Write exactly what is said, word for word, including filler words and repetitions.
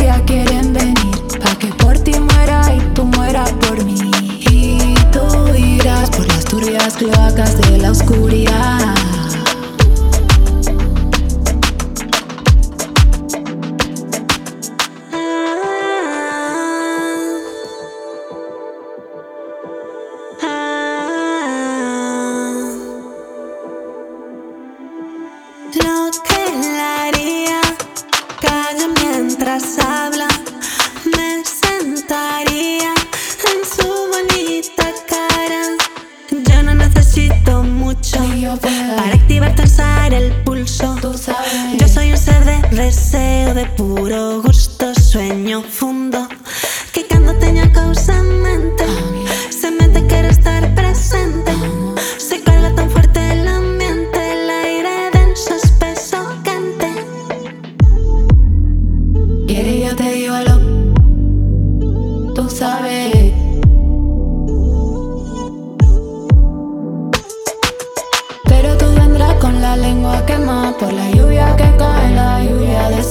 día quieren venir, pa' que por ti muera y tú mueras por mí. Y tú irás por las turbias cloacas de la oscuridad. Lo que él haría, calla mientras habla, me sentaría en su bonita cara. Yo no necesito mucho para activar, tensar el pulso. Yo soy un ser de deseo, de puro gusto, sueño fundo, que cando teña cousa en mente, se mente quero estar presente. Se carga tan fuerte el ambiente, el aire denso, espeso, quente. Quiere yo te digo lo, tú sabes. Pero tú vendrás con la lengua quemada por la lluvia que cae, la lluvia de